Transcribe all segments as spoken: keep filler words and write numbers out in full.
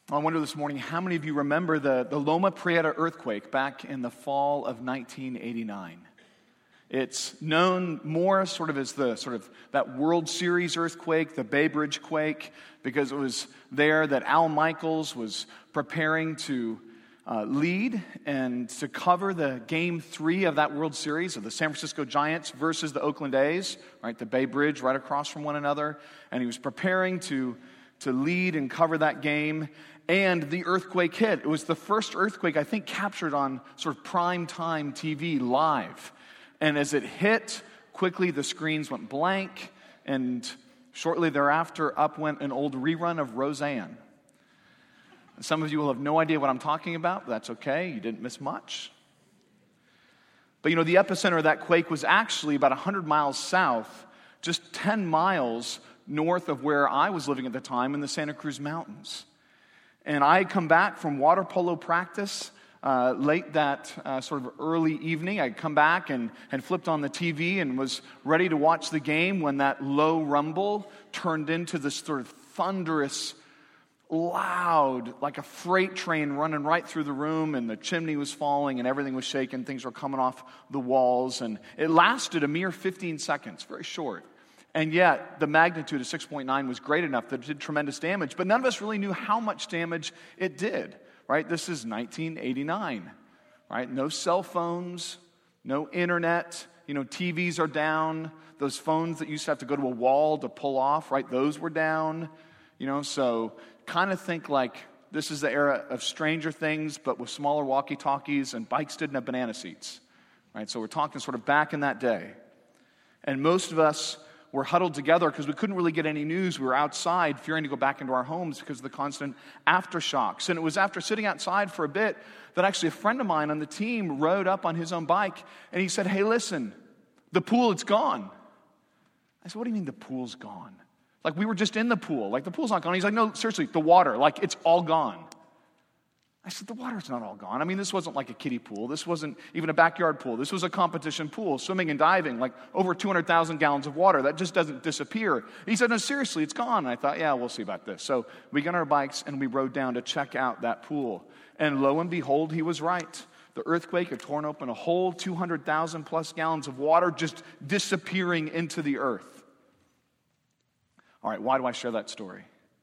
I wonder this morning, how many of you remember the, the Loma Prieta earthquake back in the fall of nineteen eighty-nine? It's known more sort of as the sort of that World Series earthquake, the Bay Bridge quake, because it was there that Al Michaels was preparing to uh, lead and to cover the game three of that World Series of the San Francisco Giants versus the Oakland A's, right? The Bay Bridge right across from one another. And he was preparing to, to lead and cover that game. And the earthquake hit. It was the first earthquake, I think, captured on sort of prime time T V live. And as it hit, quickly the screens went blank, and shortly thereafter, up went an old rerun of Roseanne. Some of you will have no idea what I'm talking about, but that's okay. You didn't miss much. But you know, the epicenter of that quake was actually about one hundred miles south, just ten miles north of where I was living at the time in the Santa Cruz Mountains. And I had come back from water polo practice uh, late that uh, sort of early evening. I'd come back and, and flipped on the T V and was ready to watch the game when that low rumble turned into this sort of thunderous, loud, like a freight train running right through the room, and the chimney was falling and everything was shaking. Things were coming off the walls, and it lasted a mere fifteen seconds, very short. And yet, the magnitude of six point nine was great enough that it did tremendous damage. But none of us really knew how much damage it did, right? This is nineteen eighty-nine, right? No cell phones, no internet. You know, T Vs are down. Those phones that used to have to go to a wall to pull off, right? Those were down. You know, so kind of think like this is the era of Stranger Things, but with smaller walkie-talkies, and bikes didn't have banana seats, right? So we're talking sort of back in that day. And most of us were huddled together because we couldn't really get any news. We were outside fearing to go back into our homes because of the constant aftershocks. And it was after sitting outside for a bit that actually a friend of mine on the team rode up on his own bike and he said, "Hey, listen, the pool, it's gone." I said, "What do you mean the pool's gone? Like, we were just in the pool. Like, the pool's not gone." He's like, "No, seriously, the water, like, it's all gone." I said, "The water's not all gone. I mean, this wasn't like a kiddie pool. This wasn't even a backyard pool. This was a competition pool, swimming and diving, like over two hundred thousand gallons of water. That just doesn't disappear." He said, "No, seriously, it's gone." And I thought, yeah, we'll see about this. So we got on our bikes and we rode down to check out that pool. And lo and behold, he was right. The earthquake had torn open a whole two hundred thousand plus gallons of water just disappearing into the earth. All right, why do I share that story?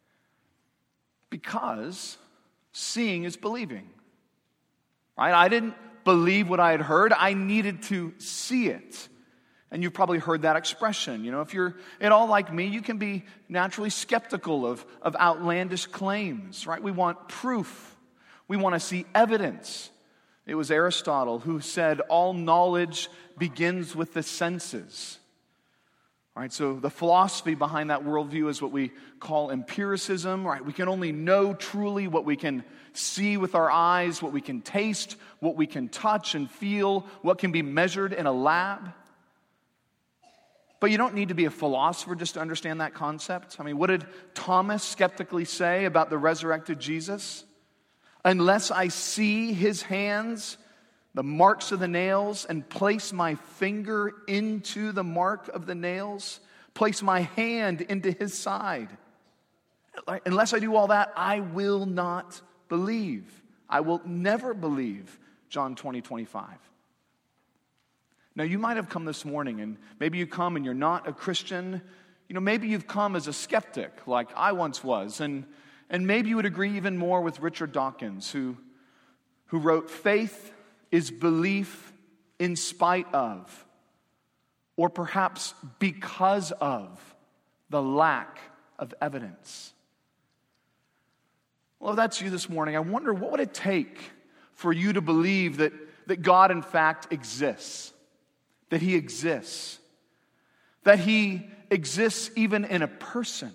Because seeing is believing, right? I didn't believe what I had heard. I needed to see it. And you've probably heard that expression. You know, if you're at all like me, you can be naturally skeptical of, of outlandish claims, right? We want proof. We want to see evidence. It was Aristotle who said all knowledge begins with the senses. All right, so the philosophy behind that worldview is what we call empiricism, right? We can only know truly what we can see with our eyes, what we can taste, what we can touch and feel, what can be measured in a lab. But you don't need to be a philosopher just to understand that concept. I mean, what did Thomas skeptically say about the resurrected Jesus? "Unless I see his hands, the marks of the nails, and place my finger into the mark of the nails, place my hand into his side. Unless I do all that, I will not believe. I will never believe." John twenty, twenty-five. Now, you might have come this morning, and maybe you come and you're not a Christian. You know, maybe you've come as a skeptic, like I once was, and, and maybe you would agree even more with Richard Dawkins, who, who wrote, "Faith is belief in spite of, or perhaps because of, the lack of evidence." Well, if that's you this morning, I wonder what would it take for you to believe that, that God in fact exists, that He exists, that He exists even in a person,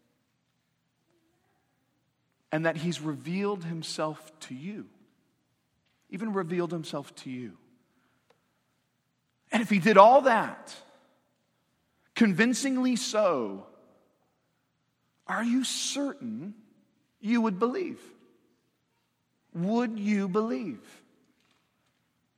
and that He's revealed Himself to you. Even revealed Himself to you. And if He did all that, convincingly so, are you certain you would believe? Would you believe?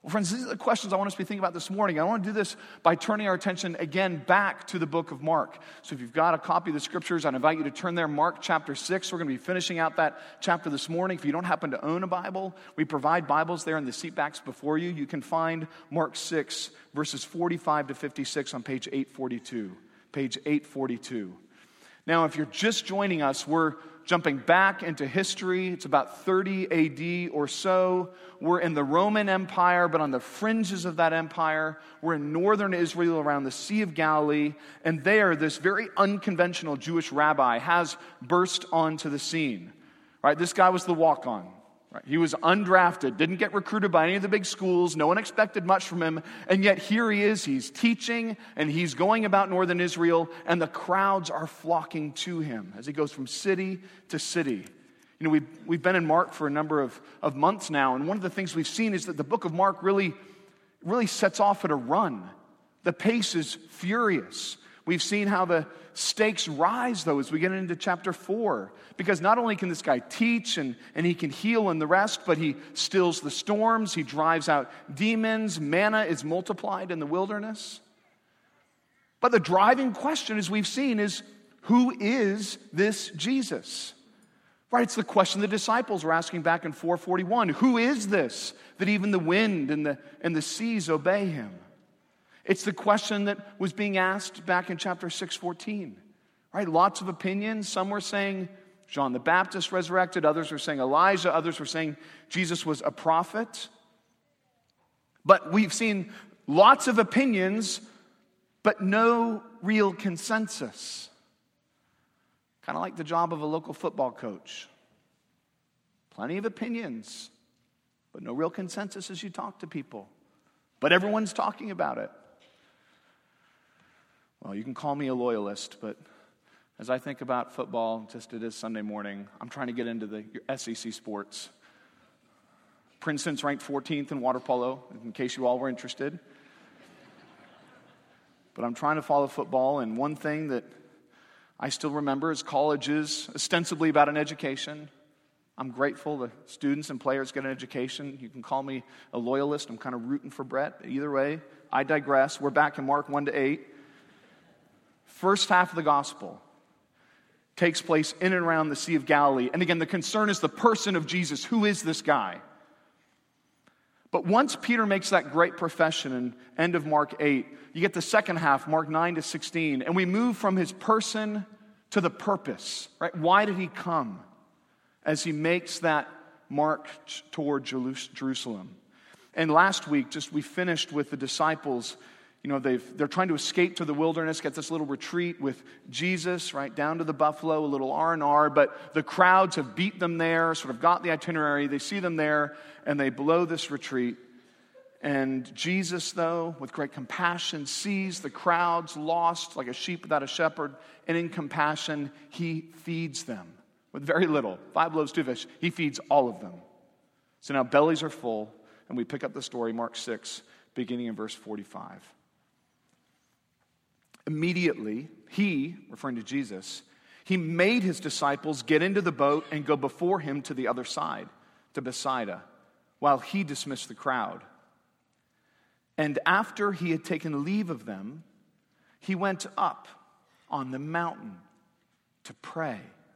Well, friends, these are the questions I want us to be thinking about this morning. I want to do this by turning our attention again back to the book of Mark. So if you've got a copy of the scriptures, I'd invite you to turn there, Mark chapter six. We're going to be finishing out that chapter this morning. If you don't happen to own a Bible, we provide Bibles there in the seat backs before you. You can find Mark six, verses forty-five to fifty-six on page eight forty-two. Page eight forty-two. Now, if you're just joining us, we're jumping back into history. It's about thirty A D or so. We're in the Roman Empire, but on the fringes of that empire. We're in northern Israel around the Sea of Galilee. And there, this very unconventional Jewish rabbi has burst onto the scene. Right? This guy was the walk-on. Right? He was undrafted, didn't get recruited by any of the big schools. No one expected much from him. And yet here he is. He's teaching, and he's going about northern Israel, and the crowds are flocking to him as he goes from city to city. You know, we've, we've been in Mark for a number of, of months now, and one of the things we've seen is that the book of Mark really, really sets off at a run. The pace is furious. We've seen how the stakes rise, though, as we get into chapter four. Because not only can this guy teach and, and he can heal and the rest, but he stills the storms, he drives out demons, manna is multiplied in the wilderness. But the driving question, as we've seen, is who is this Jesus? Right, it's the question the disciples were asking back in four forty-one. Who is this that even the wind and the, and the seas obey him? It's the question that was being asked back in chapter six fourteen. Right? Lots of opinions. Some were saying John the Baptist resurrected. Others were saying Elijah. Others were saying Jesus was a prophet. But we've seen lots of opinions, but no real consensus. Kind of like the job of a local football coach. Plenty of opinions, but no real consensus as you talk to people. But everyone's talking about it. Well, you can call me a loyalist, but as I think about football, just it is Sunday morning, I'm trying to get into the S E C sports. Princeton's ranked fourteenth in water polo, in case you all were interested. But I'm trying to follow football, and one thing that I still remember is college is ostensibly about an education. I'm grateful the students and players get an education. You can call me a loyalist. I'm kind of rooting for Brett. Either way, I digress. We're back in Mark one to eight. First half of the gospel takes place in and around the Sea of Galilee. And again, the concern is the person of Jesus. Who is this guy? But once Peter makes that great profession in end of Mark eight, you get the second half, Mark nine to sixteen, and we move from his person to the purpose, right? Why did he come? As he makes that march toward Jerusalem. And last week, just we finished with the disciples. You know, they've, they're trying to escape to the wilderness, get this little retreat with Jesus, right, down to the buffalo, a little R and R, but the crowds have beat them there, sort of got the itinerary. They see them there, and they blow this retreat. And Jesus, though, with great compassion, sees the crowds lost like a sheep without a shepherd, and in compassion, he feeds them with very little, five loaves, two fish. He feeds all of them. So now bellies are full, and we pick up the story, Mark six, beginning in verse forty-five. Immediately, he, referring to Jesus, he made his disciples get into the boat and go before him to the other side, to Bethsaida, while he dismissed the crowd. And after he had taken leave of them, he went up on the mountain to pray.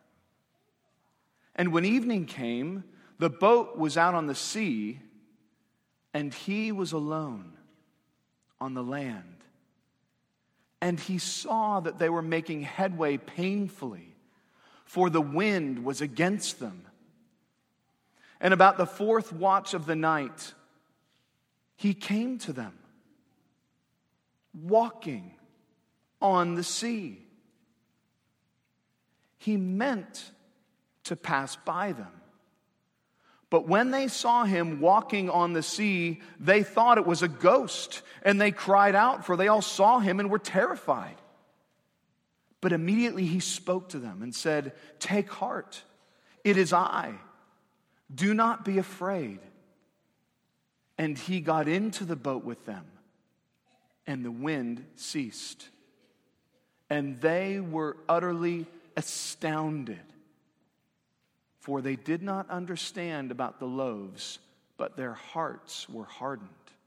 And when evening came, the boat was out on the sea, and he was alone on the land. And he saw that they were making headway painfully, for the wind was against them. And about the fourth watch of the night, he came to them, walking on the sea. He meant to pass by them. But when they saw him walking on the sea, they thought it was a ghost, and they cried out, for they all saw him and were terrified. But immediately he spoke to them and said, "Take heart, it is I. Do not be afraid." And he got into the boat with them, and the wind ceased. And they were utterly astounded, for they did not understand about the loaves, but their hearts were hardened.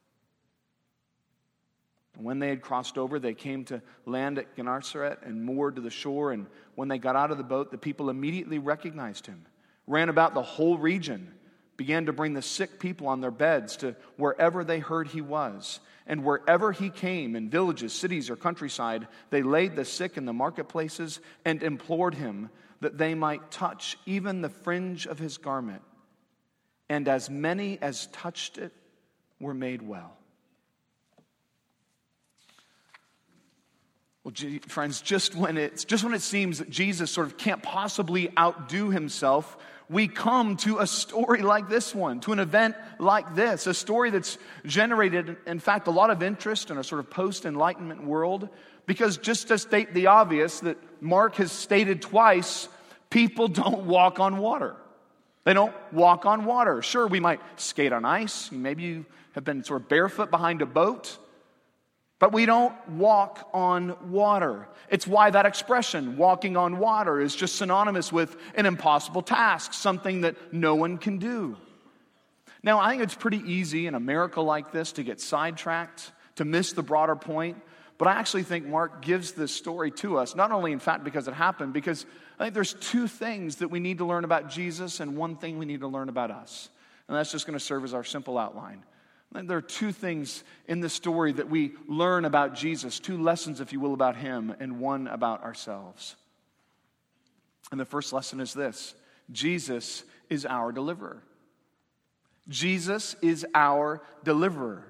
And when they had crossed over, they came to land at Gennesaret and moored to the shore. And when they got out of the boat, the people immediately recognized him, ran about the whole region, began to bring the sick people on their beds to wherever they heard he was. And wherever he came, in villages, cities, or countryside, they laid the sick in the marketplaces and implored him that they might touch even the fringe of his garment. And as many as touched it were made well. Well, friends, just when it's just when it seems that Jesus sort of can't possibly outdo himself, we come to a story like this one, to an event like this, a story that's generated, in fact, a lot of interest in a sort of post-Enlightenment world, because just to state the obvious that Mark has stated twice, people don't walk on water. They don't walk on water. Sure, we might skate on ice. Maybe you have been sort of barefoot behind a boat. But we don't walk on water. It's why that expression, walking on water, is just synonymous with an impossible task, something that no one can do. Now, I think it's pretty easy in a miracle like this to get sidetracked, to miss the broader point. But I actually think Mark gives this story to us, not only in fact because it happened, because I think there's two things that we need to learn about Jesus and one thing we need to learn about us. And that's just going to serve as our simple outline. There are two things in the story that we learn about Jesus, two lessons, if you will, about him, and one about ourselves. And the first lesson is this: Jesus is our deliverer. Jesus is our deliverer.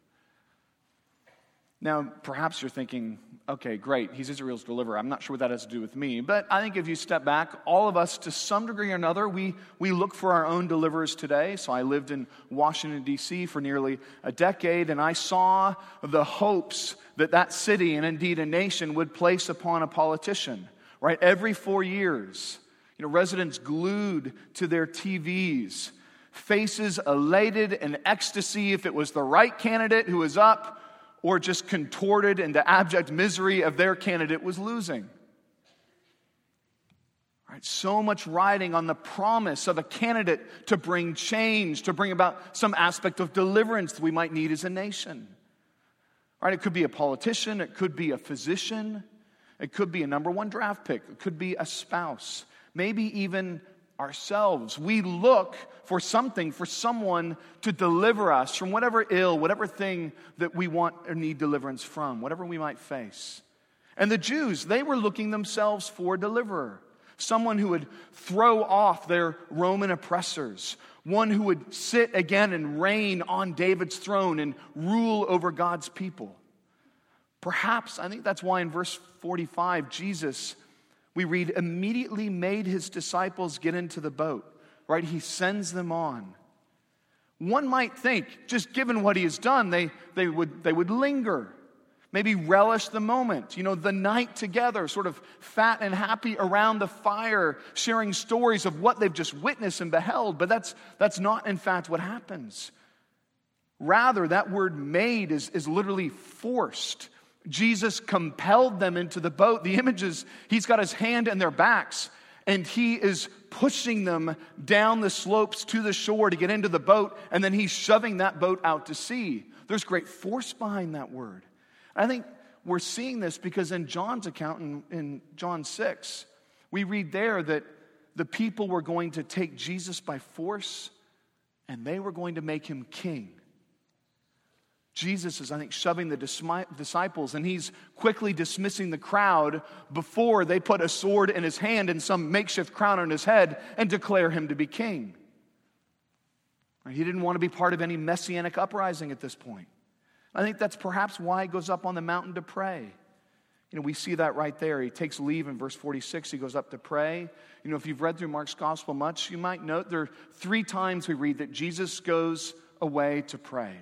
Now, perhaps you're thinking, okay, great, he's Israel's deliverer. I'm not sure what that has to do with me. But I think if you step back, all of us, to some degree or another, we, we look for our own deliverers today. So I lived in Washington, D C for nearly a decade, and I saw the hopes that that city, and indeed a nation, would place upon a politician. Right? Every four years, you know, residents glued to their T Vs, faces elated in ecstasy if it was the right candidate who was up, or just contorted into abject misery if their candidate was losing. Right, so much riding on the promise of a candidate to bring change, to bring about some aspect of deliverance that we might need as a nation. Right, it could be a politician, it could be a physician, it could be a number one draft pick, it could be a spouse, maybe even ourselves. We look for something, for someone to deliver us from whatever ill, whatever thing that we want or need deliverance from, whatever we might face. And the Jews, they were looking themselves for a deliverer, someone who would throw off their Roman oppressors, one who would sit again and reign on David's throne and rule over God's people. Perhaps, I think that's why in verse forty-five, Jesus, we read, immediately made his disciples get into the boat, right? He sends them on. One might think, just given what he has done, they, they would, they would linger, maybe relish the moment, you know, the night together, sort of fat and happy around the fire, sharing stories of what they've just witnessed and beheld. But that's, that's not, in fact, what happens. Rather, that word made is, is literally forced. Jesus compelled them into the boat. The image is, he's got his hand in their backs, and he is pushing them down the slopes to the shore to get into the boat, and then he's shoving that boat out to sea. There's great force behind that word. I think we're seeing this because in John's account, in, in John six, we read there that the people were going to take Jesus by force, and they were going to make him king. Jesus is, I think, shoving the disciples, and he's quickly dismissing the crowd before they put a sword in his hand and some makeshift crown on his head and declare him to be king. He didn't want to be part of any messianic uprising at this point. I think that's perhaps why he goes up on the mountain to pray. You know, we see that right there. He takes leave in verse forty-six. He goes up to pray. You know, if you've read through Mark's gospel much, you might note there are three times we read that Jesus goes away to pray.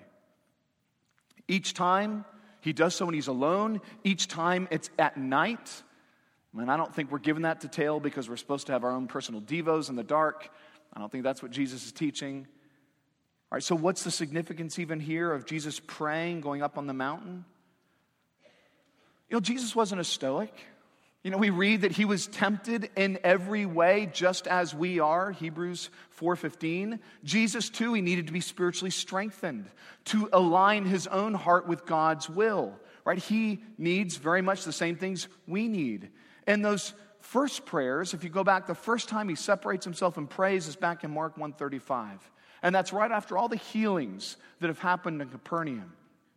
Each time he does so when he's alone. Each time it's at night. And I don't think we're given that detail because we're supposed to have our own personal devos in the dark. I don't think that's what Jesus is teaching. All right, so what's the significance even here of Jesus praying, going up on the mountain? You know, Jesus wasn't a stoic. You know, we read that he was tempted in every way just as we are, Hebrews four fifteen. Jesus, too, he needed to be spiritually strengthened to align his own heart with God's will. right? He needs very much the same things we need. And those first prayers, if you go back, the first time he separates himself and prays is back in Mark one thirty-five. And that's right after all the healings that have happened in Capernaum.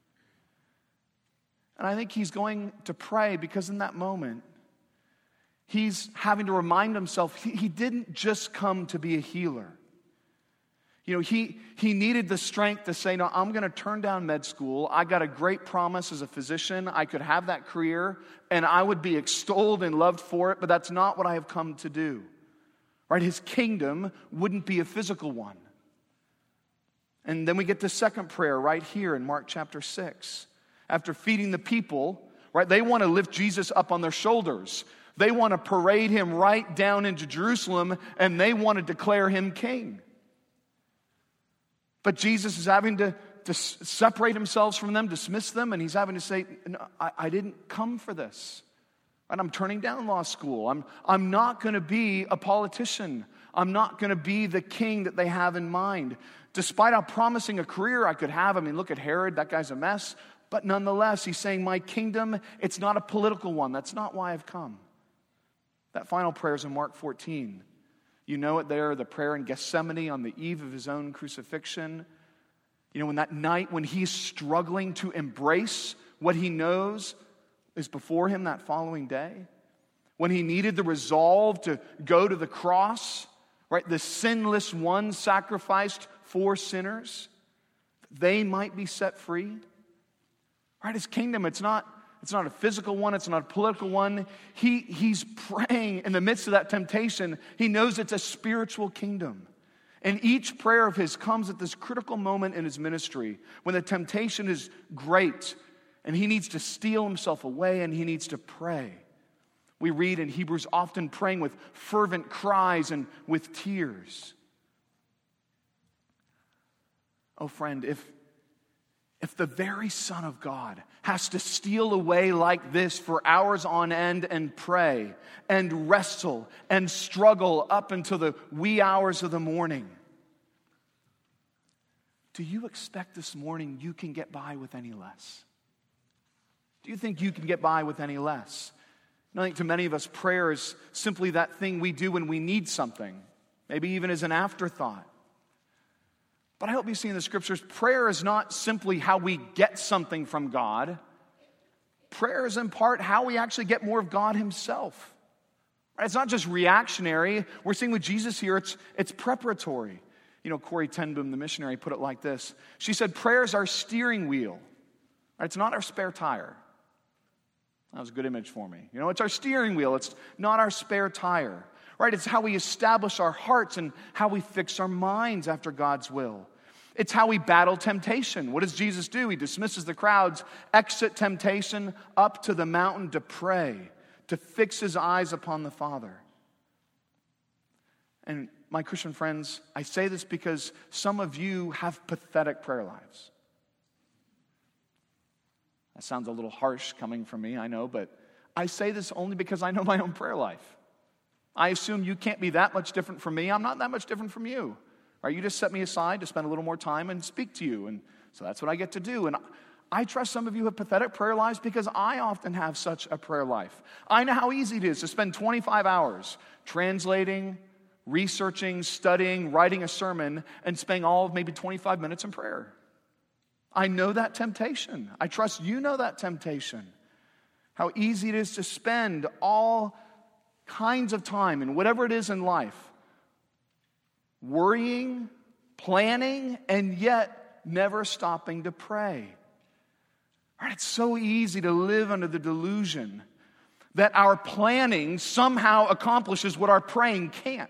And I think he's going to pray because in that moment, he's having to remind himself he, he didn't just come to be a healer. You know, he, he needed the strength to say, no, I'm going to turn down med school. I got a great promise as a physician. I could have that career, and I would be extolled and loved for it, but that's not what I have come to do. Right? His kingdom wouldn't be a physical one. And then we get the second prayer right here in Mark chapter six. After feeding the people, right, they want to lift Jesus up on their shoulders. They want to parade him right down into Jerusalem, and they want to declare him king. But Jesus is having to, to separate himself from them, dismiss them, and he's having to say, no, I, I didn't come for this. And I'm turning down law school. I'm, I'm not going to be a politician. I'm not going to be the king that they have in mind. Despite how promising a career I could have, I mean, look at Herod, that guy's a mess. But nonetheless, he's saying, my kingdom, it's not a political one. That's not why I've come. That final prayer is in Mark fourteen. You know it there, the prayer in Gethsemane on the eve of his own crucifixion. You know, when that night when he's struggling to embrace what he knows is before him that following day. When he needed the resolve to go to the cross, right? The sinless one sacrificed for sinners. They might be set free. Right? His kingdom, it's not, it's not a physical one, it's not a political one. He, he's praying in the midst of that temptation. He knows it's a spiritual kingdom. And each prayer of his comes at this critical moment in his ministry when the temptation is great and he needs to steal himself away and he needs to pray. We read in Hebrews often praying with fervent cries and with tears. Oh, friend, if If the very Son of God has to steal away like this for hours on end and pray and wrestle and struggle up until the wee hours of the morning, do you expect this morning you can get by with any less? Do you think you can get by with any less? I think to many of us, prayer is simply that thing we do when we need something, maybe even as an afterthought. But I hope you see in the scriptures, prayer is not simply how we get something from God. Prayer is in part how we actually get more of God himself. It's not just reactionary. We're seeing with Jesus here, it's, it's preparatory. You know, Corrie ten Boom, the missionary, put it like this. She said, prayer is our steering wheel. It's not our spare tire. That was a good image for me. You know, it's our steering wheel. It's not our spare tire. Right? It's how we establish our hearts and how we fix our minds after God's will. It's how we battle temptation. What does Jesus do? He dismisses the crowds, exit temptation, up to the mountain to pray, to fix his eyes upon the Father. And my Christian friends, I say this because some of you have pathetic prayer lives. That sounds a little harsh coming from me, I know, but I say this only because I know my own prayer life. I assume you can't be that much different from me. I'm not that much different from you. Right? You just set me aside to spend a little more time and speak to you. And so that's what I get to do. And I trust some of you have pathetic prayer lives because I often have such a prayer life. I know how easy it is to spend twenty-five hours translating, researching, studying, writing a sermon, and spending all of maybe twenty-five minutes in prayer. I know that temptation. I trust you know that temptation. How easy it is to spend all kinds of time in whatever it is in life, worrying, planning, and yet never stopping to pray. Right? It's so easy to live under the delusion that our planning somehow accomplishes what our praying can't.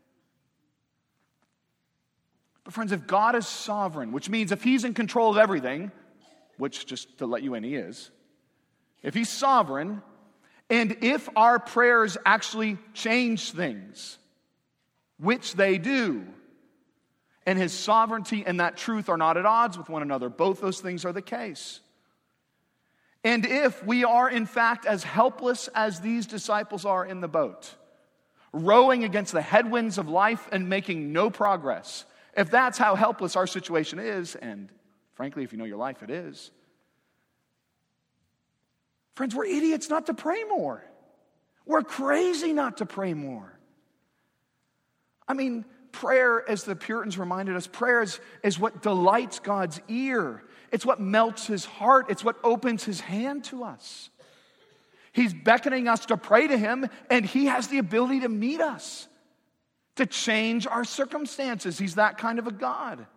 But friends, if God is sovereign, which means if he's in control of everything, which just to let you in, he is, if he's sovereign, and if our prayers actually change things, which they do, and his sovereignty and that truth are not at odds with one another, both those things are the case. And if we are in fact as helpless as these disciples are in the boat, rowing against the headwinds of life and making no progress, if that's how helpless our situation is, and frankly, if you know your life, it is, Friends, we're idiots not to pray more. We're crazy not to pray more. I mean, prayer, as the Puritans reminded us, prayer is, is what delights God's ear. It's what melts his heart. It's what opens his hand to us. He's beckoning us to pray to him, and he has the ability to meet us, to change our circumstances. He's that kind of a God.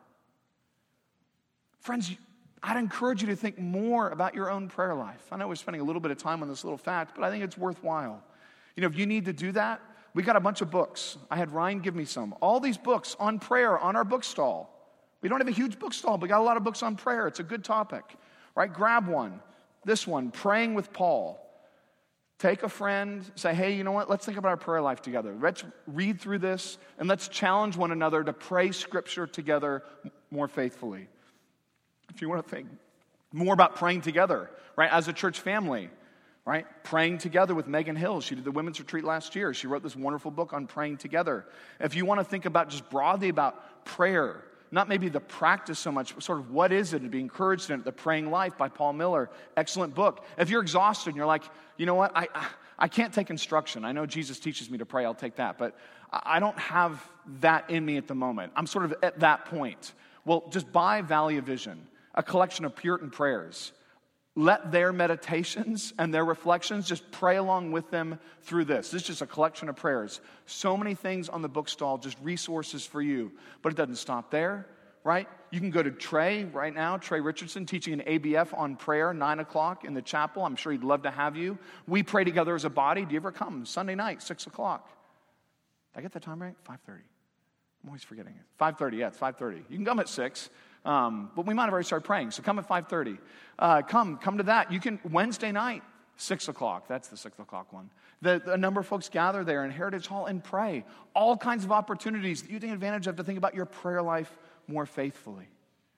Friends, I'd encourage you to think more about your own prayer life. I know we're spending a little bit of time on this little fact, but I think it's worthwhile. You know, if you need to do that, we got a bunch of books. I had Ryan give me some. All these books on prayer on our bookstall. We don't have a huge bookstall, but we got a lot of books on prayer. It's a good topic, right? Grab one. This one, Praying with Paul. Take a friend, say, hey, you know what? Let's think about our prayer life together. Let's read through this, and let's challenge one another to pray Scripture together more faithfully. If you want to think more about praying together, right, as a church family, right, praying together with Megan Hill. She did the women's retreat last year. She wrote this wonderful book on praying together. If you want to think about just broadly about prayer, not maybe the practice so much, but sort of what is it to be encouraged in it, The Praying Life by Paul Miller. Excellent book. If you're exhausted and you're like, you know what, I, I can't take instruction. I know Jesus teaches me to pray, I'll take that. But I don't have that in me at the moment. I'm sort of at that point. Well, just buy Valley of Vision, a collection of Puritan prayers. Let their meditations and their reflections, just pray along with them through this. This is just a collection of prayers. So many things on the bookstall, just resources for you. But it doesn't stop there, right? You can go to Trey right now, Trey Richardson, teaching an A B F on prayer, nine o'clock in the chapel. I'm sure he'd love to have you. We pray together as a body. Do you ever come? Sunday night, six o'clock. Did I get that time right? five thirty. I'm always forgetting it. five thirty, yeah, it's five thirty. You can come at six. Um, but we might have already started praying, so come at five thirty. Uh, come, come to that. You can, Wednesday night, six o'clock. That's the six o'clock one. The, a number of folks gather there in Heritage Hall and pray. All kinds of opportunities that you take advantage of to think about your prayer life more faithfully.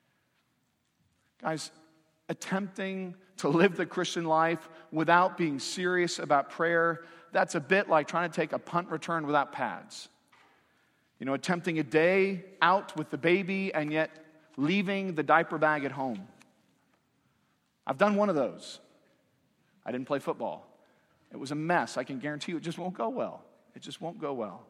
Guys, attempting to live the Christian life without being serious about prayer, that's a bit like trying to take a punt return without pads. You know, attempting a day out with the baby and yet leaving the diaper bag at home. I've done one of those. I didn't play football. It was a mess. I can guarantee you it just won't go well. It just won't go well.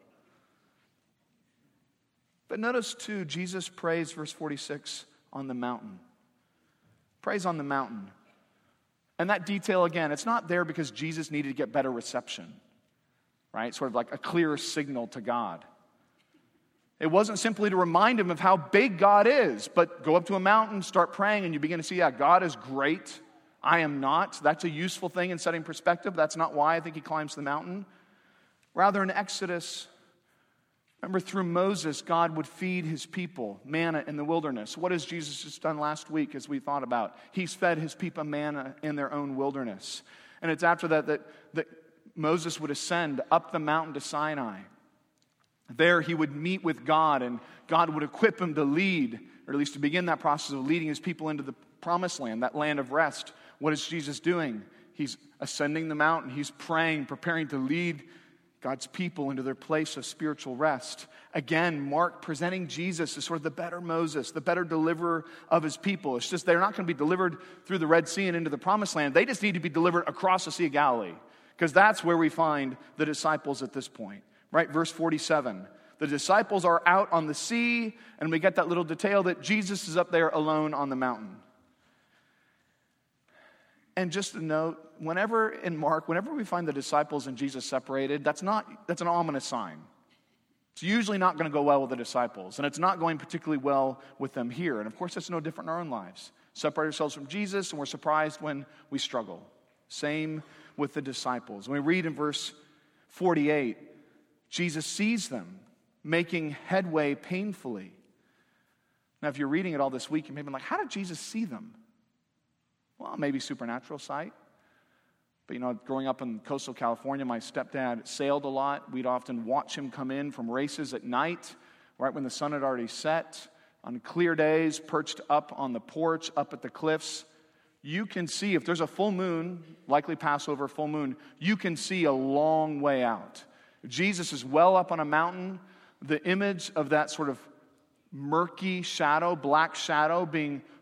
But notice too, Jesus prays, verse forty-six, on the mountain. Prays on the mountain. And that detail, again, it's not there because Jesus needed to get better reception, right? Sort of like a clear signal to God. It wasn't simply to remind him of how big God is, but go up to a mountain, start praying, and you begin to see, yeah, God is great. I am not. That's a useful thing in setting perspective. That's not why I think he climbs the mountain. Rather, in Exodus, remember through Moses, God would feed his people manna in the wilderness. What has Jesus just done last week as we thought about? He's fed his people manna in their own wilderness. And it's after that that, that Moses would ascend up the mountain to Sinai. There he would meet with God, and God would equip him to lead, or at least to begin that process of leading his people into the promised land, that land of rest. What is Jesus doing? He's ascending the mountain. He's praying, preparing to lead God's people into their place of spiritual rest. Again, Mark presenting Jesus as sort of the better Moses, the better deliverer of his people. It's just they're not going to be delivered through the Red Sea and into the promised land. They just need to be delivered across the Sea of Galilee, because that's where we find the disciples at this point. Right, verse forty-seven. The disciples are out on the sea, and we get that little detail that Jesus is up there alone on the mountain. And just a note, whenever in Mark, whenever we find the disciples and Jesus separated, that's not that's an ominous sign. It's usually not going to go well with the disciples, and it's not going particularly well with them here. And of course, that's no different in our own lives. Separate ourselves from Jesus, and we're surprised when we struggle. Same with the disciples. When we read in verse forty-eight, Jesus sees them making headway painfully. Now, if you're reading it all this week, you may be like, how did Jesus see them? Well, maybe supernatural sight. But, you know, growing up in coastal California, my stepdad sailed a lot. We'd often watch him come in from races at night, right when the sun had already set, on clear days, perched up on the porch, up at the cliffs. You can see, if there's a full moon, likely Passover, full moon, you can see a long way out. Jesus is well up on a mountain. The image of that sort of murky shadow, black shadow being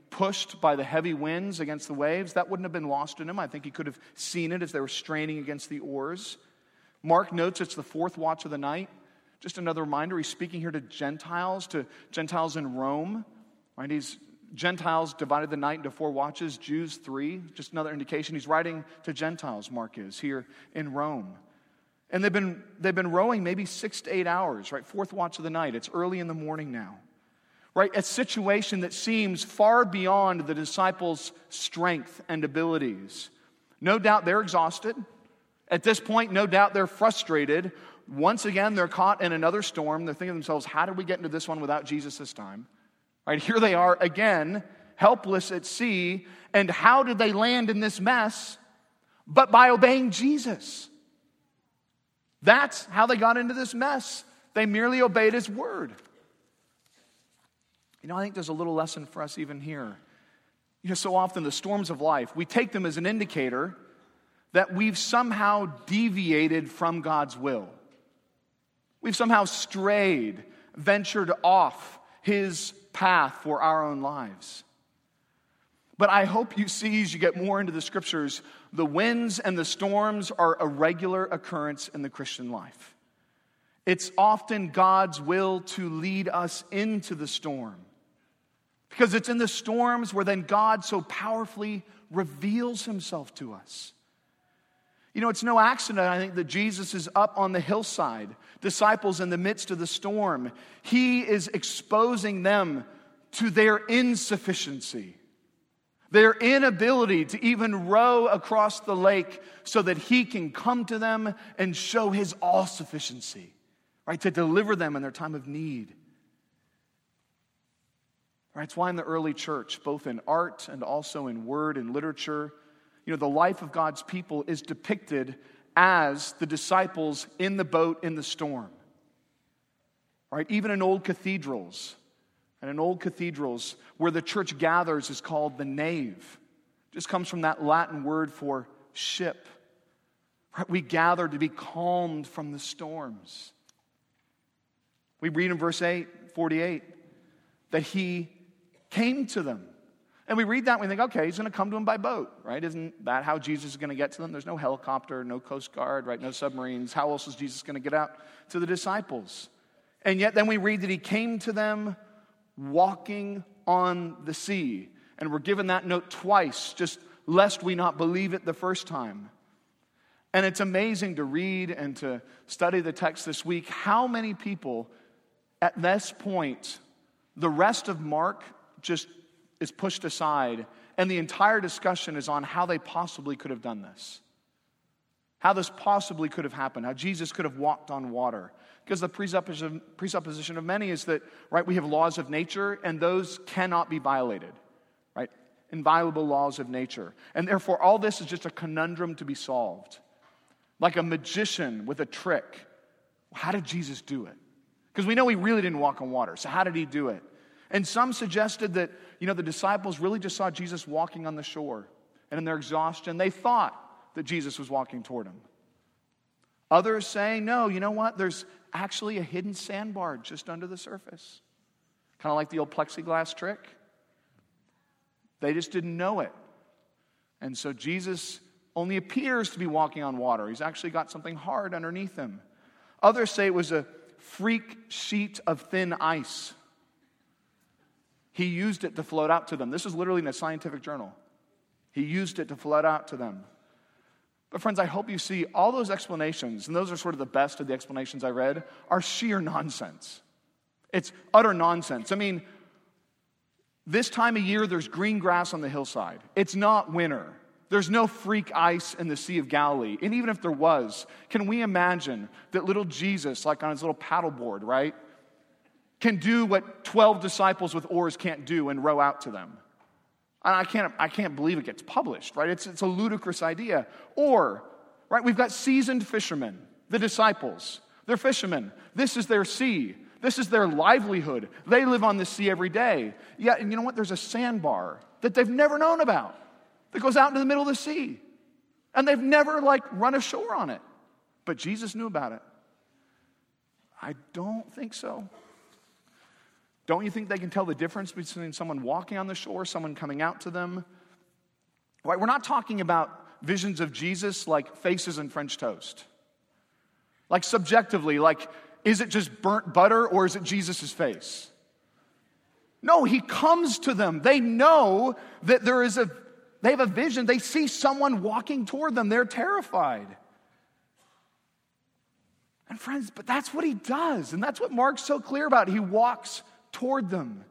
pushed by the heavy winds against the waves. That wouldn't have been lost in him. I think he could have seen it as they were straining against the oars. Mark notes it's the fourth watch of the night. Just another reminder, he's speaking here to Gentiles, to Gentiles in Rome. Right? He's Gentiles divided the night into four watches, Jews three. Just another indication. He's writing to Gentiles, Mark is, here in Rome. And they've been, they've been rowing maybe six to eight hours, right? Fourth watch of the night. It's early in the morning now. Right? A situation that seems far beyond the disciples' strength and abilities. No doubt they're exhausted. At this point, no doubt they're frustrated. Once again, they're caught in another storm. They're thinking to themselves, how did we get into this one without Jesus this time? Right? Here they are again, helpless at sea. And how did they land in this mess? But by obeying Jesus. That's how they got into this mess. They merely obeyed his word. You know, I think there's a little lesson for us even here. You know, so often the storms of life, we take them as an indicator that we've somehow deviated from God's will. We've somehow strayed, ventured off his path for our own lives. But I hope you see, as you get more into the scriptures, the winds and the storms are a regular occurrence in the Christian life. It's often God's will to lead us into the storm. Because it's in the storms where then God so powerfully reveals himself to us. You know, it's no accident, I think, that Jesus is up on the hillside, disciples in the midst of the storm. He is exposing them to their insufficiency, their inability to even row across the lake so that he can come to them and show his all-sufficiency, right, to deliver them in their time of need. Right, it's why in the early church, both in art and also in word and literature, you know, the life of God's people is depicted as the disciples in the boat in the storm. Right? Even in old cathedrals, and in old cathedrals where the church gathers is called the nave. It just comes from that Latin word for ship. Right? We gather to be calmed from the storms. We read in verse eight, forty-eight, that he came to them. And we read that and we think, okay, he's going to come to them by boat, right? Isn't that how Jesus is going to get to them? There's no helicopter, no Coast Guard, right? No submarines. How else is Jesus going to get out to the disciples? And yet then we read that he came to them walking on the sea. And we're given that note twice, just lest we not believe it the first time. And it's amazing to read and to study the text this week, how many people at this point, the rest of Mark just is pushed aside, and the entire discussion is on how they possibly could have done this. How this possibly could have happened, how Jesus could have walked on water. Because the presupposition, presupposition of many is that, right, we have laws of nature, and those cannot be violated, right? Inviolable laws of nature. And therefore, all this is just a conundrum to be solved. Like a magician with a trick. How did Jesus do it? Because we know he really didn't walk on water, so how did he do it? And some suggested that, you know, the disciples really just saw Jesus walking on the shore. And in their exhaustion, they thought that Jesus was walking toward them. Others say, no, you know what? There's actually a hidden sandbar just under the surface. Kind of like the old plexiglass trick. They just didn't know it. And so Jesus only appears to be walking on water. He's actually got something hard underneath him. Others say it was a freak sheet of thin ice. He used it to float out to them. This is literally in a scientific journal. He used it to float out to them. But friends, I hope you see all those explanations, and those are sort of the best of the explanations I read, are sheer nonsense. It's utter nonsense. I mean, this time of year, there's green grass on the hillside. It's not winter. There's no freak ice in the Sea of Galilee. And even if there was, can we imagine that little Jesus, like on his little paddleboard, right, can do what twelve disciples with oars can't do and row out to them? And I can't, I can't believe it gets published, right? It's, it's a ludicrous idea. Or, right, we've got seasoned fishermen, the disciples. They're fishermen. This is their sea. This is their livelihood. They live on the sea every day. Yeah, and you know what? There's a sandbar that they've never known about that goes out into the middle of the sea. And they've never, like, run ashore on it. But Jesus knew about it. I don't think so. Don't you think they can tell the difference between someone walking on the shore, someone coming out to them? Right? We're not talking about visions of Jesus like faces and French toast. Like subjectively, like, is it just burnt butter or is it Jesus' face? No, he comes to them. They know that there is a, they have a vision. They see someone walking toward them. They're terrified. And friends, but that's what he does. And that's what Mark's so clear about. He walks toward them.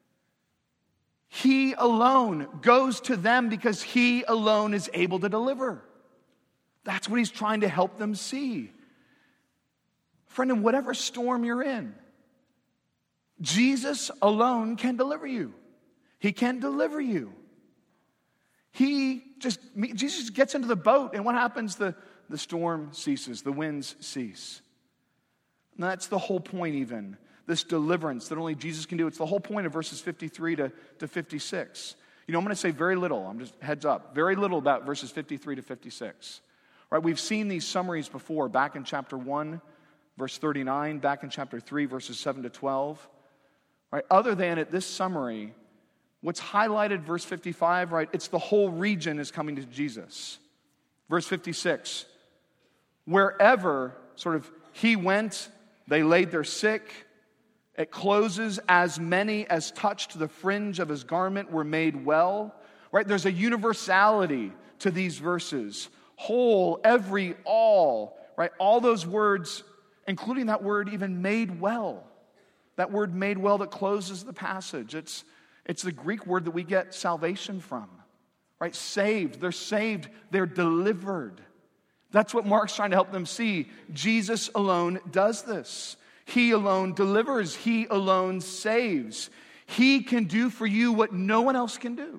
He alone goes to them because he alone is able to deliver. That's what he's trying to help them see. Friend, in whatever storm you're in, Jesus alone can deliver you. He can deliver you. He just, Jesus gets into the boat, and what happens? The, the storm ceases, the winds cease. And that's the whole point even. This deliverance that only Jesus can do. It's the whole point of verses fifty-three to, to fifty-six. You know, I'm going to say very little. I'm just, heads up, very little about verses fifty-three to fifty-six. Right? We've seen these summaries before, back in chapter one, verse thirty-nine, back in chapter three, verses seven to twelve. Right? Other than at this summary, what's highlighted, verse fifty-five, right? It's the whole region is coming to Jesus. Verse fifty-six, wherever sort of he went, they laid their sick. It closes, as many as touched the fringe of his garment were made well. Right? There's a universality to these verses. Whole, every, all. Right? All those words, including that word even made well. That word made well that closes the passage. It's, it's the Greek word that we get salvation from. Right? Saved. They're saved. They're delivered. That's what Mark's trying to help them see. Jesus alone does this. He alone delivers. He alone saves. He can do for you what no one else can do.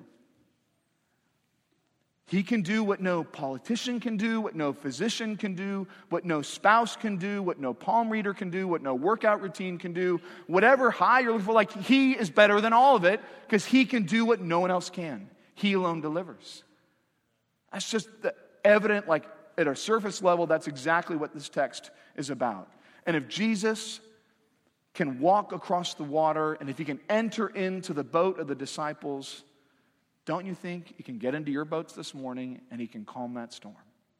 He can do what no politician can do, what no physician can do, what no spouse can do, what no palm reader can do, what no workout routine can do. Whatever high you're looking for, like, he is better than all of it because he can do what no one else can. He alone delivers. That's just the evident, like, at a surface level, that's exactly what this text is about. And if Jesus can walk across the water, and if he can enter into the boat of the disciples, don't you think he can get into your boats this morning and he can calm that storm?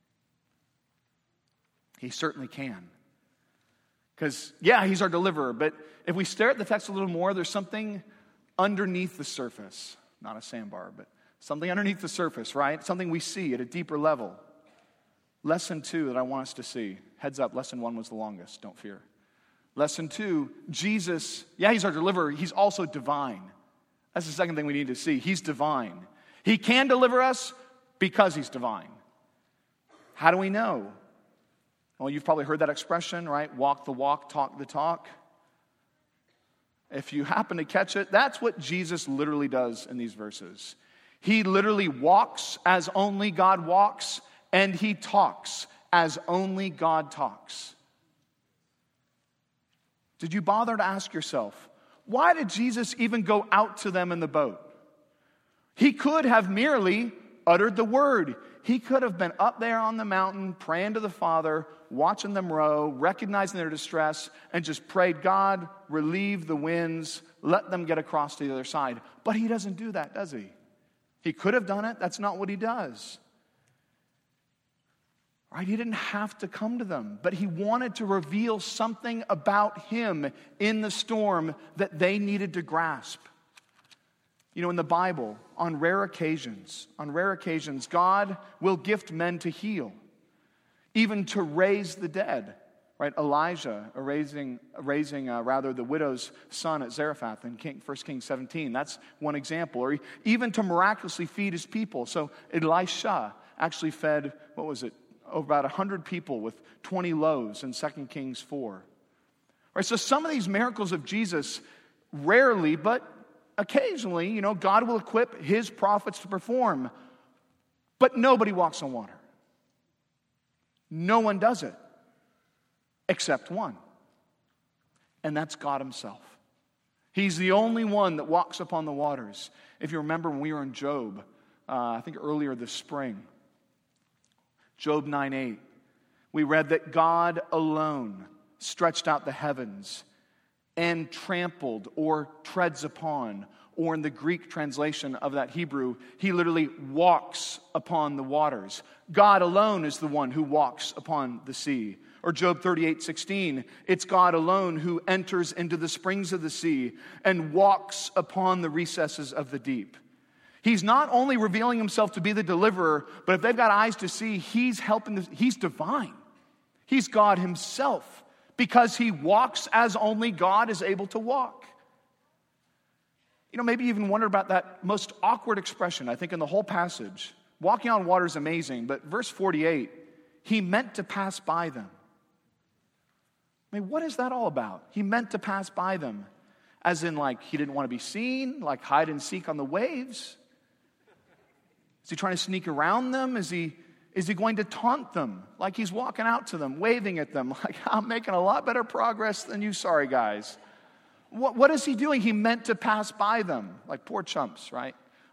He certainly can. Because, yeah, he's our deliverer, but if we stare at the text a little more, there's something underneath the surface. Not a sandbar, but something underneath the surface, right? Something we see at a deeper level. Lesson two that I want us to see. Heads up, lesson one was the longest, don't fear. Lesson two, Jesus, yeah, he's our deliverer, he's also divine. That's the second thing we need to see. He's divine. He can deliver us because he's divine. How do we know? Well, you've probably heard that expression, right? Walk the walk, talk the talk. If you happen to catch it, that's what Jesus literally does in these verses. He literally walks as only God walks, and he talks as only God talks. Did you bother to ask yourself, why did Jesus even go out to them in the boat? He could have merely uttered the word. He could have been up there on the mountain, praying to the Father, watching them row, recognizing their distress, and just prayed, God, relieve the winds, let them get across to the other side. But he doesn't do that, does he? He could have done it. That's not what he does. Right? He didn't have to come to them, but he wanted to reveal something about him in the storm that they needed to grasp. You know, in the Bible, on rare occasions, on rare occasions, God will gift men to heal, even to raise the dead. Right? Elijah raising, raising uh, rather the widow's son at Zarephath in King, First Kings seventeen. That's one example. Or even to miraculously feed his people. So Elisha actually fed, what was it? About one hundred people with twenty loaves in Second Kings four. Right, so some of these miracles of Jesus, rarely, but occasionally, you know, God will equip his prophets to perform. But nobody walks on water. No one does it. Except one. And that's God himself. He's the only one that walks upon the waters. If you remember when we were in Job, uh, I think earlier this spring, Job nine eight, we read that God alone stretched out the heavens, and trampled or treads upon, or in the Greek translation of that Hebrew, he literally walks upon the waters. God alone is the one who walks upon the sea. Or Job thirty-eight sixteen, it's God alone who enters into the springs of the sea and walks upon the recesses of the deep. He's not only revealing himself to be the deliverer, but if they've got eyes to see, he's helping, the, he's divine. He's God himself, because he walks as only God is able to walk. You know, maybe you even wonder about that most awkward expression, I think, in the whole passage. Walking on water is amazing, but verse forty-eight, he meant to pass by them. I mean, what is that all about? He meant to pass by them. As in, like, he didn't want to be seen, like hide and seek on the waves? Is he trying to sneak around them? Is he, is he going to taunt them? Like he's walking out to them, waving at them, like, I'm making a lot better progress than you, sorry guys. What, what is he doing? He meant to pass by them, like poor chumps, right?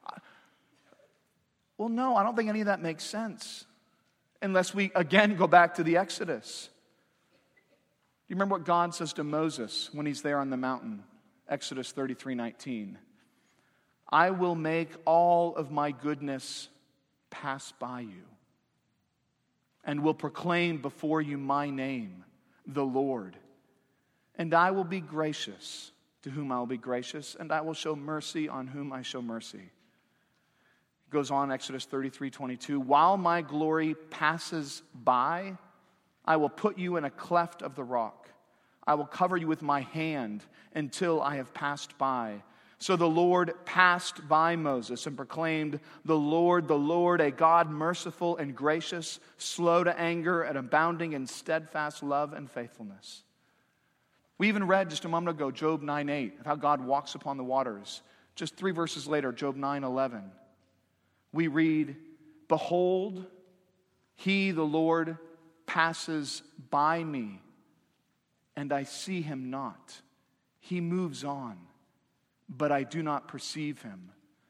Well, no, I don't think any of that makes sense. Unless we, again, go back to the Exodus. Do you remember what God says to Moses when he's there on the mountain? Exodus thirty-three nineteen. I will make all of my goodness pass by you, and will proclaim before you my name, the Lord. And I will be gracious to whom I will be gracious, and I will show mercy on whom I show mercy. It goes on, Exodus thirty-three twenty-two. While my glory passes by, I will put you in a cleft of the rock. I will cover you with my hand until I have passed by. So the Lord passed by Moses and proclaimed, the Lord, the Lord, a God merciful and gracious, slow to anger and abounding in steadfast love and faithfulness. We even read just a moment ago, Job nine eight, of how God walks upon the waters. Just three verses later, Job nine eleven, we read, behold, he, the Lord, passes by me, and I see him not. He moves on, but I do not perceive him.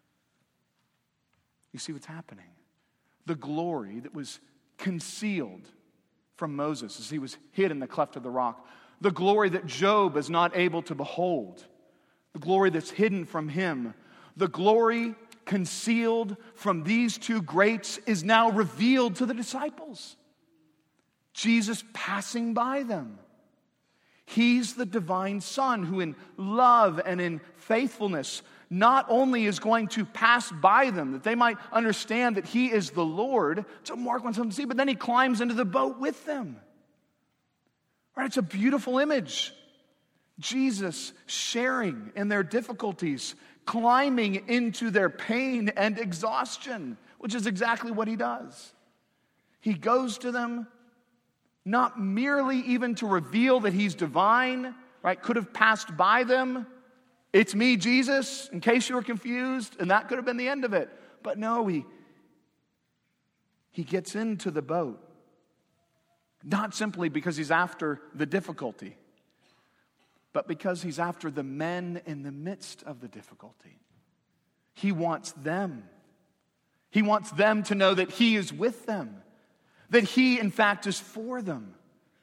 You see what's happening? The glory that was concealed from Moses as he was hid in the cleft of the rock, the glory that Job is not able to behold, the glory that's hidden from him, the glory concealed from these two greats is now revealed to the disciples. Jesus passing by them. He's the divine Son who in love and in faithfulness not only is going to pass by them, that they might understand that he is the Lord, so Mark wants them to see, but then he climbs into the boat with them. Right? It's a beautiful image. Jesus sharing in their difficulties, climbing into their pain and exhaustion, which is exactly what he does. He goes to them, not merely even to reveal that he's divine, right? Could have passed by them. It's me, Jesus, in case you were confused, and that could have been the end of it. But no, he, he gets into the boat, not simply because he's after the difficulty, but because he's after the men in the midst of the difficulty. He wants them. He wants them to know that he is with them, that he, in fact, is for them.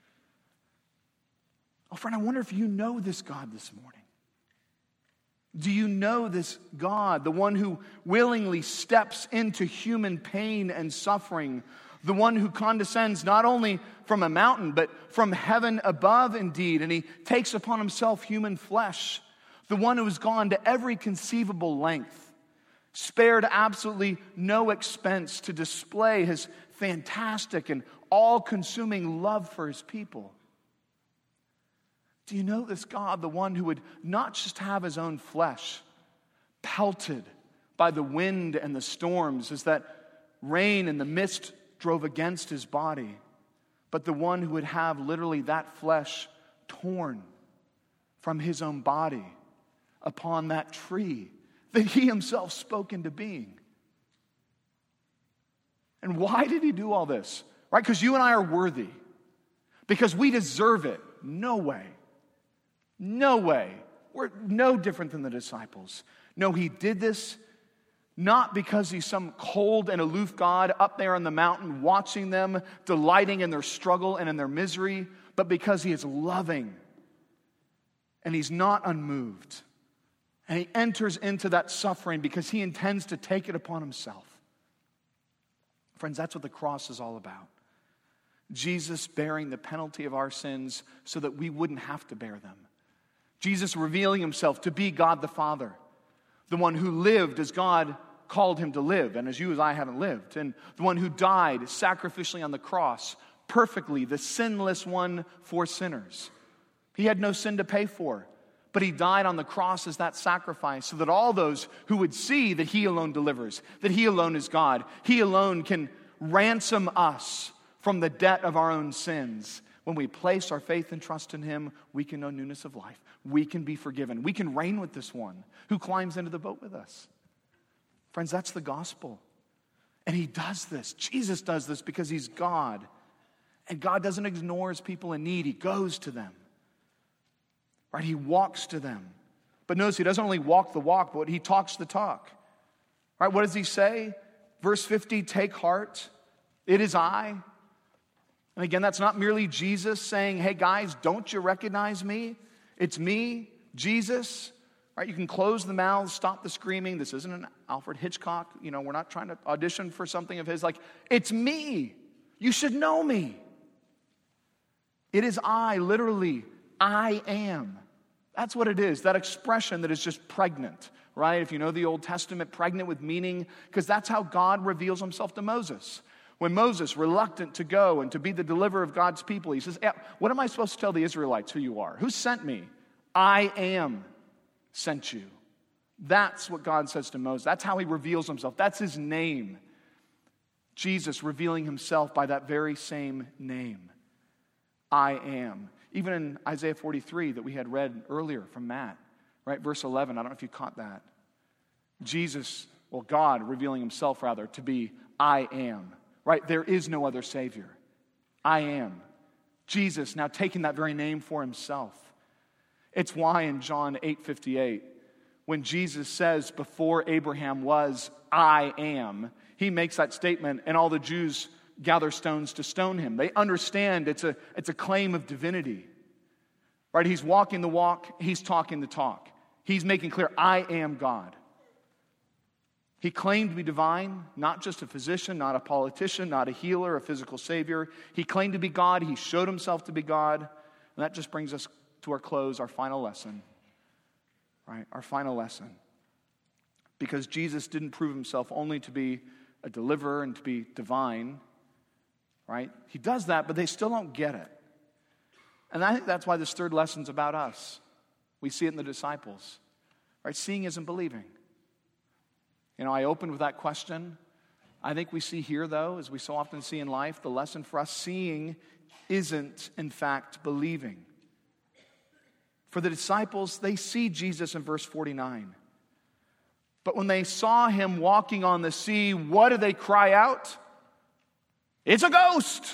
Oh, friend, I wonder if you know this God this morning. Do you know this God, the one who willingly steps into human pain and suffering, the one who condescends not only from a mountain, but from heaven above indeed, and he takes upon himself human flesh, the one who has gone to every conceivable length, spared absolutely no expense to display his fantastic and all-consuming love for his people? Do you know this God, the one who would not just have his own flesh pelted by the wind and the storms as that rain and the mist drove against his body, but the one who would have literally that flesh torn from his own body upon that tree that he himself spoke into being? And why did he do all this? Right? Because you and I are worthy. Because we deserve it. No way. No way. We're no different than the disciples. No, he did this not because he's some cold and aloof God up there on the mountain watching them, delighting in their struggle and in their misery, but because he is loving And he's not unmoved. And he enters into that suffering because he intends to take it upon himself. Friends, that's what the cross is all about. Jesus bearing the penalty of our sins so that we wouldn't have to bear them. Jesus revealing himself to be God the Father, the one who lived as God called him to live, and as you as I haven't lived, and the one who died sacrificially on the cross, perfectly, the sinless one for sinners. He had no sin to pay for, but he died on the cross as that sacrifice so that all those who would see that he alone delivers, that he alone is God, he alone can ransom us from the debt of our own sins. When we place our faith and trust in him, we can know newness of life. We can be forgiven. We can reign with this one who climbs into the boat with us. Friends, that's the gospel. And he does this. Jesus does this because he's God. And God doesn't ignore his people in need. He goes to them. Right? He walks to them. But notice he doesn't only walk the walk, but he talks the talk. Right? What does he say? Verse fifty, take heart. It is I. And again, that's not merely Jesus saying, hey guys, don't you recognize me? It's me, Jesus. Right? You can close the mouths, stop the screaming. This isn't an Alfred Hitchcock. You know, we're not trying to audition for something of his. Like, it's me. You should know me. It is I, literally, I am. That's what it is, that expression that is just pregnant, right? If you know the Old Testament, pregnant with meaning, because that's how God reveals himself to Moses. When Moses, reluctant to go and to be the deliverer of God's people, he says, yeah, what am I supposed to tell the Israelites who you are? Who sent me? I am sent you. That's what God says to Moses. That's how he reveals himself. That's his name. Jesus revealing himself by that very same name. I am. Even in Isaiah forty-three that we had read earlier from Matt, right? Verse eleven, I don't know if you caught that. Jesus, well, God revealing himself rather to be I am, right? There is no other Savior. I am. Jesus now taking that very name for himself. It's why in John eight fifty-eight, when Jesus says, before Abraham was, I am, he makes that statement and all the Jews gather stones to stone him. They understand it's a, it's a claim of divinity. Right? He's walking the walk, he's talking the talk. He's making clear, I am God. He claimed to be divine, not just a physician, not a politician, not a healer, a physical savior. He claimed to be God, he showed himself to be God. And that just brings us to our close, our final lesson. Right? Our final lesson. Because Jesus didn't prove himself only to be a deliverer and to be divine. Right? He does that, but they still don't get it. And I think that's why this third lesson is about us. We see it in the disciples. Right? Seeing isn't believing. You know, I opened with that question. I think we see here, though, as we so often see in life, the lesson for us, seeing isn't, in fact, believing. For the disciples, they see Jesus in verse forty-nine. But when they saw him walking on the sea, what do they cry out? It's a ghost!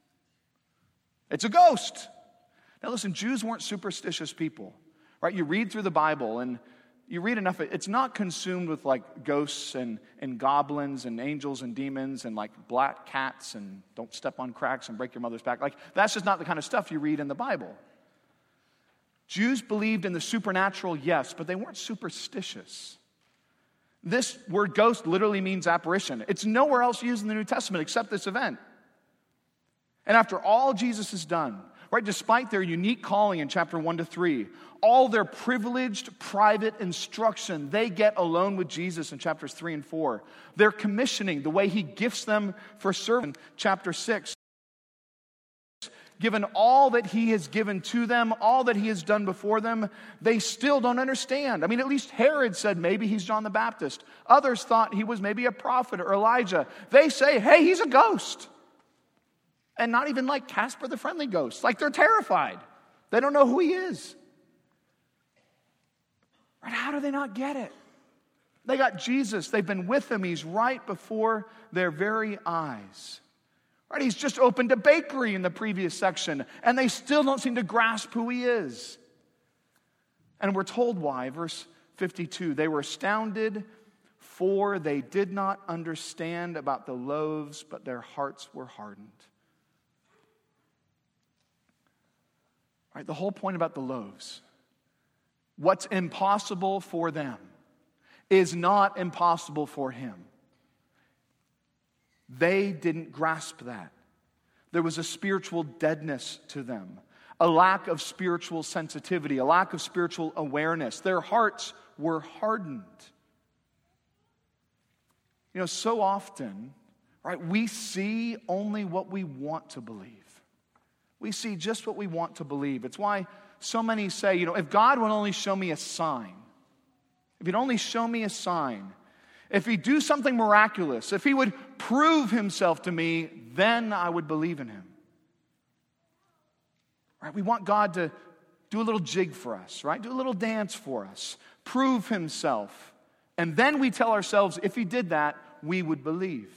It's a ghost! Now listen, Jews weren't superstitious people, right? You read through the Bible and you read enough, it's not consumed with like ghosts and, and goblins and angels and demons and like black cats and don't step on cracks and break your mother's back. Like, that's just not the kind of stuff you read in the Bible. Jews believed in the supernatural, yes, but they weren't superstitious. This word ghost literally means apparition. It's nowhere else used in the New Testament except this event. And after all Jesus has done, right, despite their unique calling in chapter one to three, all their privileged private instruction they get alone with Jesus in chapters three and four, their commissioning, the way he gifts them for service, chapter six, given all that he has given to them, all that he has done before them, they still don't understand. I mean, at least Herod said maybe he's John the Baptist. Others thought he was maybe a prophet or Elijah. They say, hey, he's a ghost. And not even like Casper the Friendly Ghost. Like they're terrified. They don't know who he is. Right? How do they not get it? They got Jesus. They've been with him. He's right before their very eyes. Right? He's just opened a bakery in the previous section, and they still don't seem to grasp who he is. And we're told why. Verse fifty-two, they were astounded, for they did not understand about the loaves, but their hearts were hardened. Right? The whole point about the loaves What's impossible for them is not impossible for him. They didn't grasp that. There was a spiritual deadness to them, a lack of spiritual sensitivity, a lack of spiritual awareness. Their hearts were hardened. You know, so often, right, we see only what we want to believe. We see just what we want to believe. It's why so many say, you know, if God would only show me a sign, if he'd only show me a sign, if he'd do something miraculous, if he would prove himself to me, then I would believe in him. Right? We want God to do a little jig for us, right? Do a little dance for us, prove himself. And then we tell ourselves, if he did that, we would believe.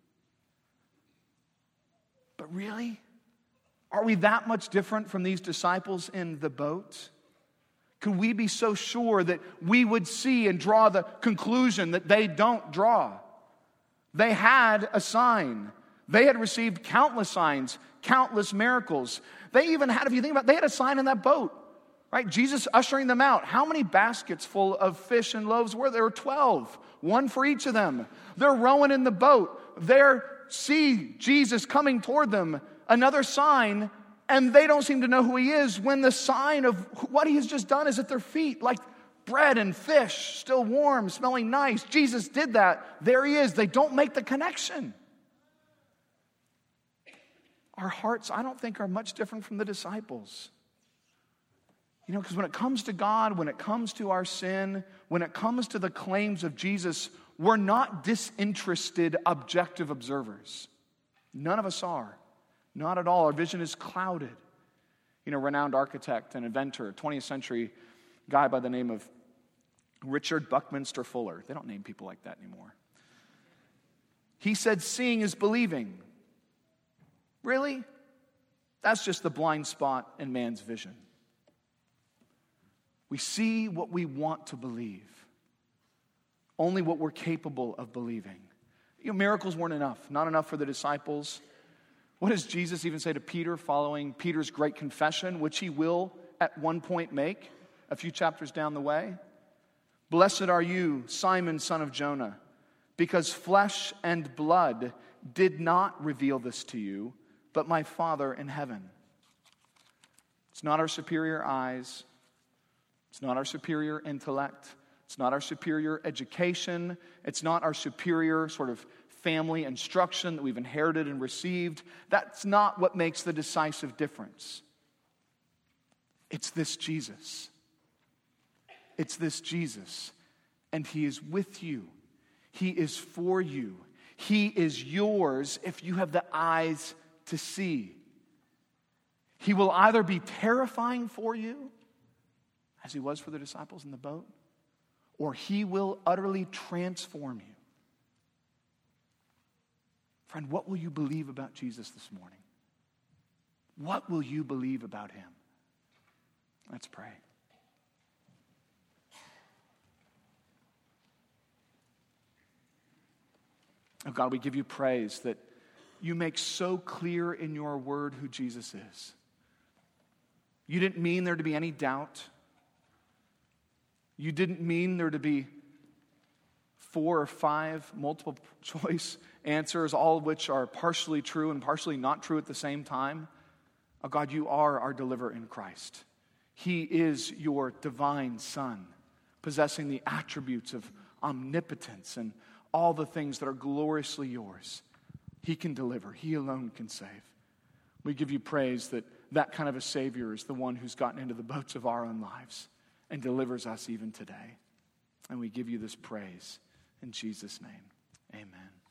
But really? Are we that much different from these disciples in the boat? Could we be so sure that we would see and draw the conclusion that they don't draw? They had a sign. They had received countless signs, countless miracles. They even had, if you think about it, they had a sign in that boat, right? Jesus ushering them out. How many baskets full of fish and loaves were there? There were twelve, one for each of them. They're rowing in the boat. They see Jesus coming toward them. Another sign, and they don't seem to know who he is when the sign of what he has just done is at their feet, like bread and fish, still warm, smelling nice. Jesus did that. There he is. They don't make the connection. Our hearts, I don't think, are much different from the disciples. You know, because when it comes to God, when it comes to our sin, when it comes to the claims of Jesus, we're not disinterested, objective observers. None of us are. Not at all. Our vision is clouded. You know, renowned architect and inventor, twentieth century guy by the name of Richard Buckminster Fuller. They don't name people like that anymore. He said, seeing is believing. Really? That's just the blind spot in man's vision. We see what we want to believe. Only what we're capable of believing. You know, miracles weren't enough. Not enough for the disciples. What does Jesus even say to Peter following Peter's great confession, which he will at one point make a few chapters down the way? Blessed are you, Simon, son of Jonah, because flesh and blood did not reveal this to you, but my Father in heaven. It's not our superior eyes. It's not our superior intellect. It's not our superior education. It's not our superior sort of family instruction that we've inherited and received. That's not what makes the decisive difference. It's this Jesus. It's this Jesus. And he is with you. He is for you. He is yours if you have the eyes to see. He will either be terrifying for you, as he was for the disciples in the boat, or he will utterly transform you. Friend, what will you believe about Jesus this morning? What will you believe about him? Let's pray. Oh God, we give you praise that you make so clear in your word who Jesus is. You didn't mean there to be any doubt. You didn't mean there to be four or five multiple choice answers, all of which are partially true and partially not true at the same time. Oh God, you are our deliverer in Christ. He is your divine Son, possessing the attributes of omnipotence and all the things that are gloriously yours. He can deliver. He alone can save. We give you praise that that kind of a Savior is the one who's gotten into the boats of our own lives and delivers us even today. And we give you this praise in Jesus' name. Amen.